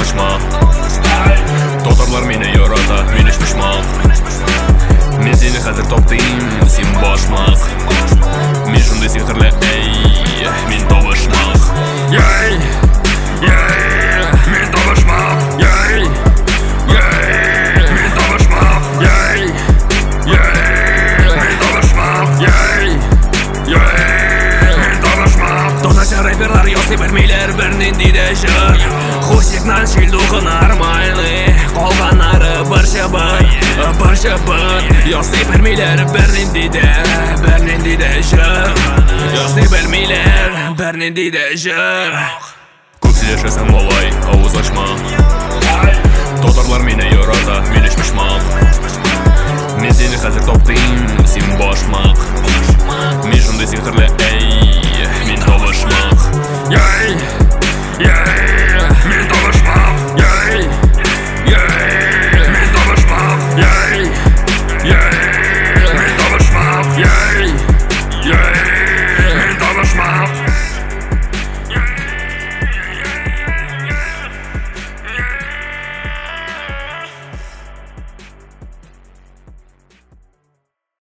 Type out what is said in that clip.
даулашма. Татарлар мені ярата, мен еш пішмақ. Мен сені қазір топтайым, сен башмақ. Мен шындай сектірлі, эй, мен табышмақ. Яй, яй, мен табышмақ. Яй, яй, мен табышмақ. Яй, яй, мен табышмақ. Яй, яй, мен табышмақ. Тозаша рэперлар ясый бермейлер бернинди де жыр. Хусикнан шилдухы нормальный. Қалғанары бір шыбыр ясый бермейлер бернинди де жыр. Ясый бермейлер бернинди де жыр. Көпсілешесің малай, ауыз